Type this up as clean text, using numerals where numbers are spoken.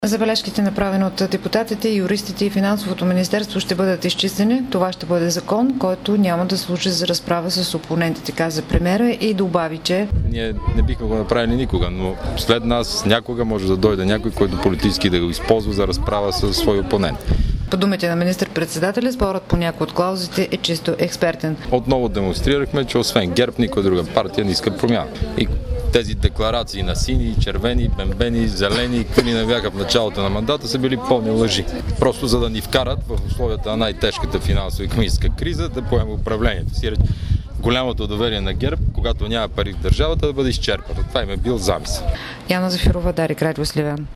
Забележките, направени от депутатите, юристите и финансовото министерство, ще бъдат изчистени. Това ще бъде закон, който няма да служи за разправа с опонентите, каза премиера и добави, че ние не бихме го направили никога, но след нас някога може да дойде някой, който политически да го използва за разправа с свой опонент. По думите на министър-председателя, спорът по някои от клаузите е чисто експертен. Отново демонстрирахме, че освен ГЕРБ, никоя друга партия не иска промяна. И тези декларации на сини, червени, бембени, зелени, които не бяха в началото на мандата, са били пълни лъжи. Просто за да ни вкарат в условията на най-тежката финансово икономическа криза да поема управлението си. Голямото доверие на ГЕРБ, когато няма пари в държавата, да бъде изчерпано. Това им е бил замисъл. Яна Зафирова, Дарик, Радио Сливен.